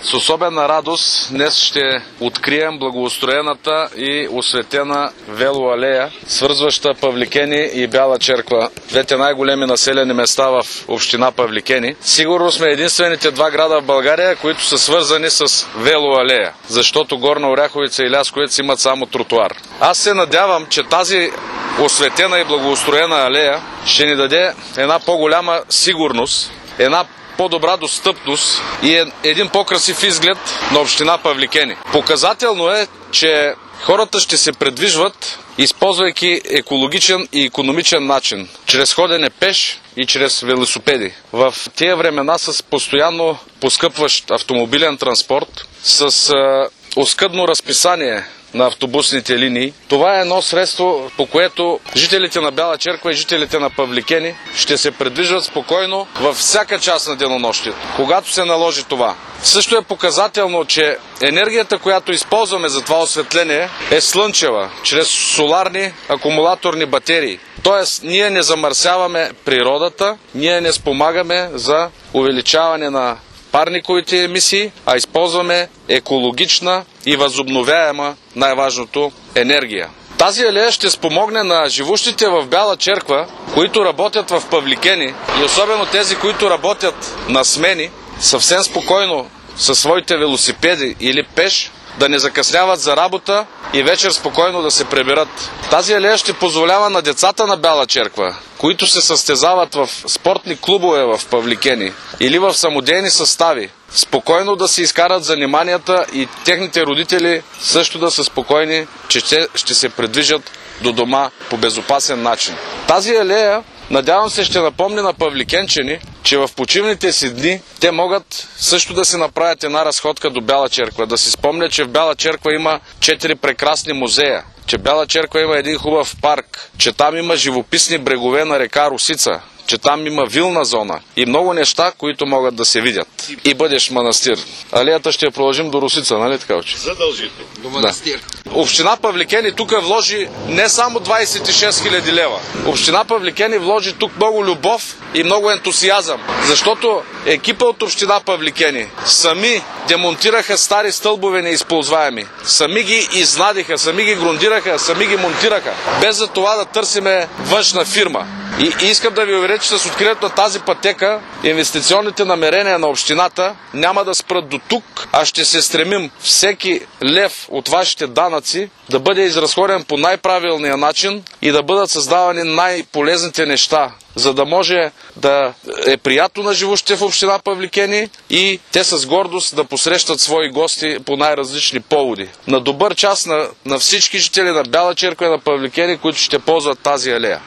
С особена радост днес ще открием благоустроената и осветена велоалея, свързваща Павликени и Бяла Черква, двете най-големи населени места в община Павликени. Сигурно сме единствените два града в България, които са свързани с велоалея, защото Горна Оряховица и Лясковец имат само тротуар. Аз се надявам, че тази осветена и благоустроена алея ще ни даде една по-голяма сигурност, една по-добра достъпност и един по-красив изглед на община Павликени. Показателно е, че хората ще се придвижват, използвайки екологичен и икономичен начин, чрез ходене пеш и чрез велосипеди. В тия времена с постоянно поскъпващ автомобилен транспорт, с оскъдно разписание на автобусните линии, това е едно средство, по което жителите на Бяла Черква и жителите на Павликени ще се придвижват спокойно във всяка част на денонощието, когато се наложи това. Също е показателно, че енергията, която използваме за това осветление, е слънчева, чрез соларни акумулаторни батерии. Тоест, ние не замърсяваме природата, ние не спомагаме за увеличаване на парниковите емисии, а използваме екологична и възобновяема, най-важното, енергия. Тази алея ще спомогне на живущите в Бяла Черква, които работят в Павликени и особено тези, които работят на смени, съвсем спокойно със своите велосипеди или пеш, да не закъсняват за работа и вечер спокойно да се приберат. Тази алея ще позволява на децата на Бяла Черква, които се състезават в спортни клубове в Павликени или в самодейни състави, спокойно да се изкарат заниманията и техните родители също да са спокойни, че те ще се придвижат до дома по безопасен начин. Тази алея, надявам се, ще напомни на павликенчани, че в почивните си дни те могат също да си направят една разходка до Бяла Черква, да си спомнят, че в Бяла Черква има 4 прекрасни музея, че Бяла Черква има един хубав парк, че там има живописни брегове на река Русица, че там има вилна зона и много неща, които могат да се видят. И бъдещ манастир. Алеята ще я продължим до Русица, нали така, очи? Задължително. До манастир. Да. Община Павликени тук вложи не само 26 000 лева. Община Павликени вложи тук много любов и много ентусиазъм, защото екипа от община Павликени сами демонтираха стари стълбове неизползваеми. Сами ги изнадиха, сами ги грундираха, сами ги монтираха, без за това да търсиме външна фирма. И искам да ви уверя, че с откриването на тази пътека инвестиционните намерения на общината няма да спрат до тук, а ще се стремим всеки лев от вашите данъци да бъде изразходен по най-правилния начин и да бъдат създавани най-полезните неща, за да може да е приятно на живущите в община Павликени и те с гордост да посрещат свои гости по най-различни поводи. На добър час на всички жители на Бяла Черква и на Павликени, които ще ползват тази алея.